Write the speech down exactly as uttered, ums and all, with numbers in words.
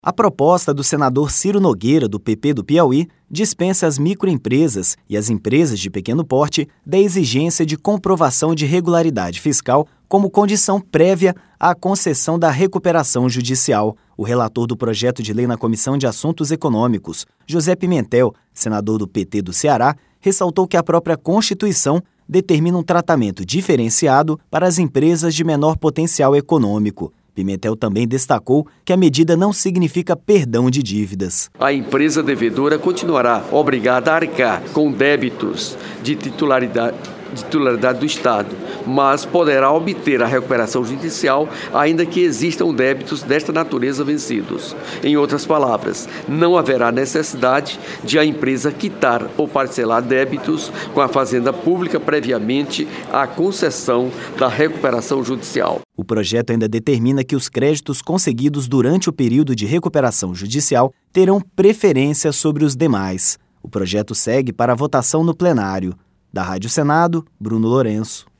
A proposta do senador Ciro Nogueira, do P P do Piauí, dispensa as microempresas e as empresas de pequeno porte da exigência de comprovação de regularidade fiscal como condição prévia à concessão da recuperação judicial. O relator do projeto de lei na Comissão de Assuntos Econômicos, José Pimentel, senador do P T do Ceará, ressaltou que a própria Constituição determina um tratamento diferenciado para as empresas de menor potencial econômico. Pimentel também destacou que a medida não significa perdão de dívidas. A empresa devedora continuará obrigada a arcar com débitos de titularidade, de titularidade do Estado, mas poderá obter a recuperação judicial ainda que existam débitos desta natureza vencidos. Em outras palavras, não haverá necessidade de a empresa quitar ou parcelar débitos com a Fazenda Pública previamente à concessão da recuperação judicial. O projeto ainda determina que os créditos conseguidos durante o período de recuperação judicial terão preferência sobre os demais. O projeto segue para a votação no plenário. Da Rádio Senado, Bruno Lourenço.